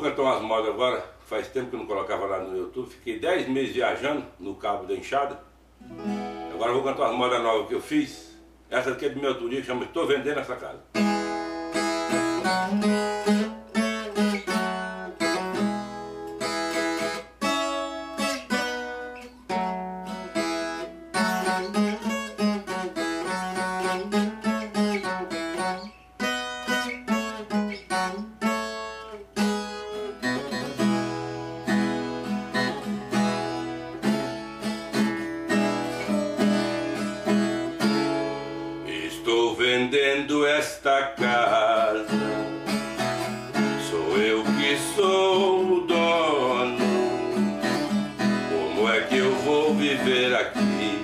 cantar umas modas agora. Faz tempo que eu não colocava lá no YouTube. Fiquei 10 meses viajando no Cabo da Enxada. Agora eu vou cantar umas modas novas que eu fiz. Essa aqui é de minha autoria, que chama Estou Vendendo Essa Casa. Estou vendendo esta casa, sou eu que sou o dono. Como é que eu vou viver aqui,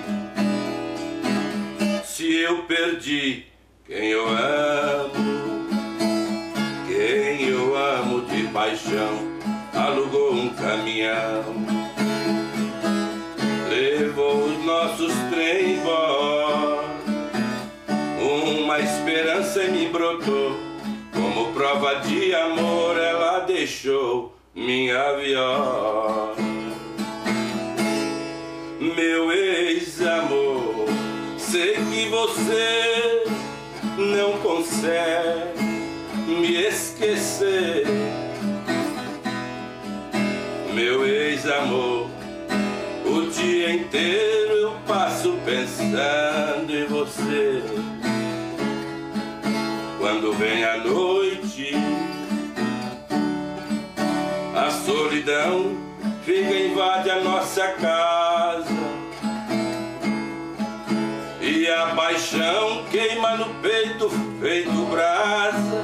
se eu perdi quem eu amo? Quem eu amo de paixão alugou um caminhão, levou os nossos trem embora. Uma esperança me brotou, como prova de amor ela deixou minha viola. Meu ex-amor, sei que você não consegue me esquecer. Meu ex-amor, o dia inteiro eu passo pensando em você. Quando vem a noite, a solidão fica, invade a nossa casa, e a paixão queima no peito feito brasa.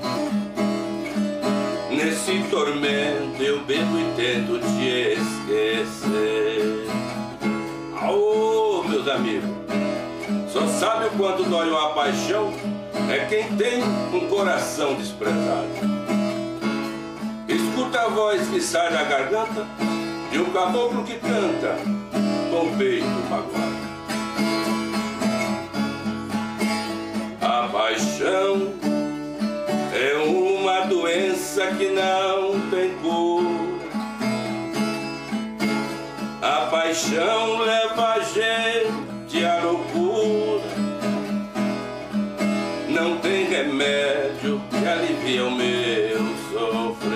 Nesse tormento eu bebo e tento te esquecer. Aô, meus amigos, só sabe o quanto dói uma paixão é quem tem um coração desprezado. Escuta a voz que sai da garganta de um caboclo que canta com o peito magoado. A paixão é uma doença que não tem cura. A paixão leva a gente à loucura. Não tem remédio que alivie o meu sofrimento.